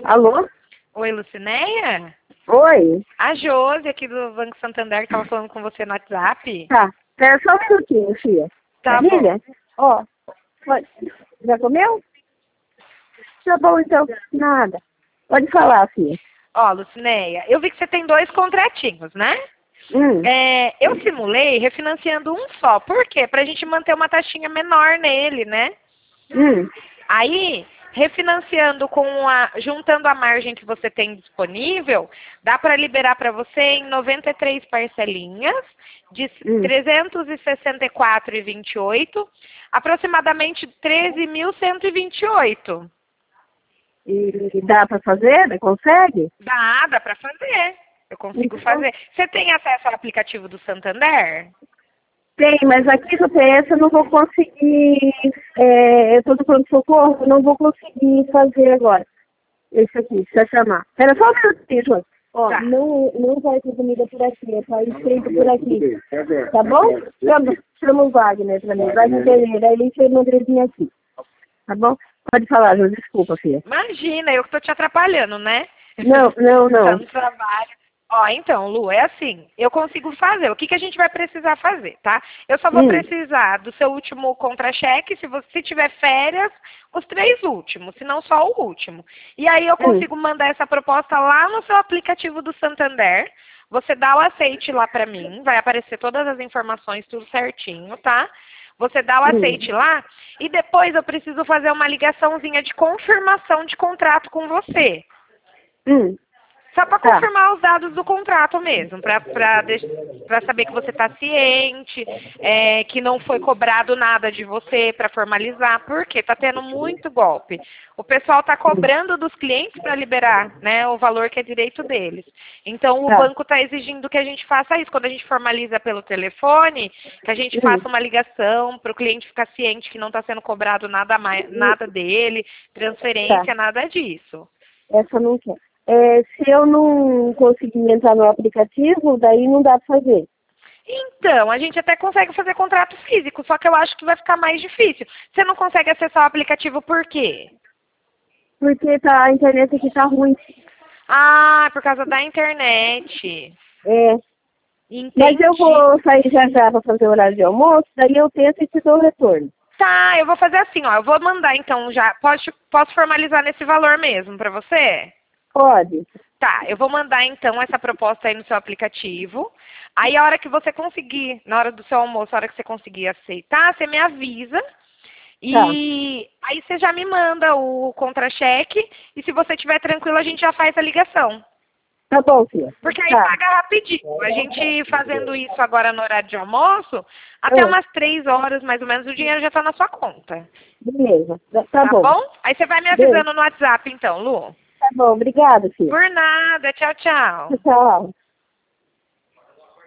Alô? Oi, Lucinéia? Oi? A Josi aqui do Banco Santander que estava falando com você no WhatsApp. Tá. Espera só um minutinho, filha. Tá Filha? bom. Ó, pode... Já comeu? Tá bom, então. Nada. Pode falar, filha. Ó, Lucinéia, eu vi que você tem 2 contratinhos, né? Hum. Eu simulei refinanciando um só. Por quê? Pra gente manter uma taxinha menor nele, né? Hum. Aí, refinanciando juntando a margem que você tem disponível, dá para liberar para você em 93 parcelinhas de 364,28, aproximadamente 13.128. E dá pra fazer? Consegue? Dá para fazer. Eu consigo Então, fazer. Você tem acesso ao aplicativo do Santander? tem, mas aqui no PS eu não vou conseguir. Eu tô no pronto-socorro, eu não vou conseguir fazer agora. Esse aqui, precisa chamar. Espera só um minutinho, João. Ó, Tá. não vai ter comida por aqui, é só escrito por aqui. Tá bom? Chama o Wagner pra mim, vai entender, aí ele chama o Andrezinho aqui. Tá bom? Pode falar, João, desculpa, filha. Imagina, eu que tô te atrapalhando, né? Não. Tá no trabalho. Ó, então, Lu, é assim, eu consigo fazer. O que a gente vai precisar fazer, tá? Eu só vou precisar do seu último contra-cheque, se tiver férias, os 3 últimos, se não só o último. E aí eu consigo mandar essa proposta lá no seu aplicativo do Santander. Você dá o aceite lá pra mim, vai aparecer todas as informações, tudo certinho, tá? Você dá o aceite lá e depois eu preciso fazer uma ligaçãozinha de confirmação de contrato com você. Só para confirmar os dados do contrato mesmo, para saber que você está ciente, que não foi cobrado nada de você para formalizar, porque está tendo muito golpe. O pessoal está cobrando dos clientes para liberar, né, o valor que é direito deles. Então, o banco está exigindo que a gente faça isso. Quando a gente formaliza pelo telefone, que a gente faça uma ligação para o cliente ficar ciente que não está sendo cobrado nada dele, transferência, nada disso. Essa não quer. Se eu não conseguir entrar no aplicativo, daí não dá pra fazer. Então, a gente até consegue fazer contrato físico, só que eu acho que vai ficar mais difícil. Você não consegue acessar o aplicativo por quê? Porque a internet aqui tá ruim. Ah, por causa da internet. Entendi. Mas eu vou sair já pra fazer o horário de almoço, daí eu tento e te dou o retorno. Tá, eu vou fazer assim, ó. Eu vou mandar então já. Posso formalizar nesse valor mesmo pra você? Pode. Tá, eu vou mandar então essa proposta aí no seu aplicativo. Aí a hora que você conseguir, na hora do seu almoço, a hora que você conseguir aceitar, você me avisa. E aí você já me manda o contra-cheque. E se você estiver tranquilo, a gente já faz a ligação. Tá bom, filha. Porque aí paga rapidinho. A gente fazendo isso agora no horário de almoço, até umas 3 horas mais ou menos, o dinheiro já tá na sua conta. Beleza. Tá Tá bom. bom? Aí você vai me avisando no WhatsApp então, Lu. Tá bom, obrigada, filha. Por nada. Tchau, tchau. Tchau.